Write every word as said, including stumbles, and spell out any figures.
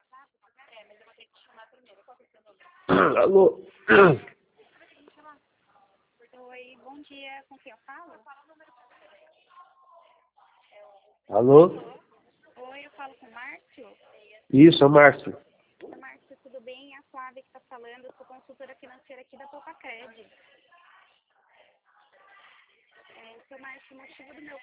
Alô? Oi, bom dia. Com quem eu falo? Alô? Oi, eu falo com o Márcio. Isso, é o Márcio. Oi, Márcio, tudo bem? É a Flávia que está falando. Eu sou consultora financeira aqui da Poupa Cred. É, seu Márcio, o motivo do meu